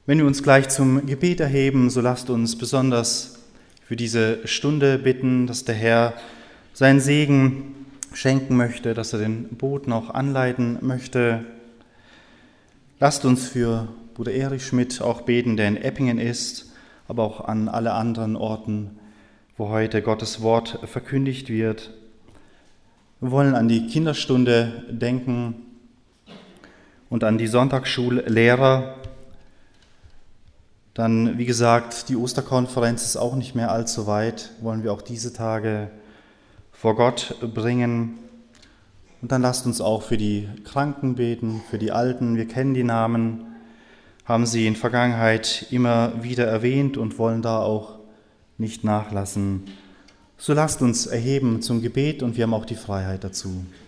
Wenn wir uns gleich zum Gebet erheben, so lasst uns besonders für diese Stunde bitten, dass der Herr seinen Segen schenken möchte, dass er den Boten auch anleiten möchte. Lasst uns für Bruder Erich Schmidt auch beten, der in Eppingen ist, aber auch an alle anderen Orten, wo heute Gottes Wort verkündigt wird. Wir wollen an die Kinderstunde denken und an die Sonntagsschullehrer. Dann, wie gesagt, die Osterkonferenz ist auch nicht mehr allzu weit, wollen wir auch diese Tage vor Gott bringen. Und dann lasst uns auch für die Kranken beten, für die Alten. Wir kennen die Namen, haben sie in Vergangenheit immer wieder erwähnt und wollen da auch nicht nachlassen. So lasst uns erheben zum Gebet und wir haben auch die Freiheit dazu.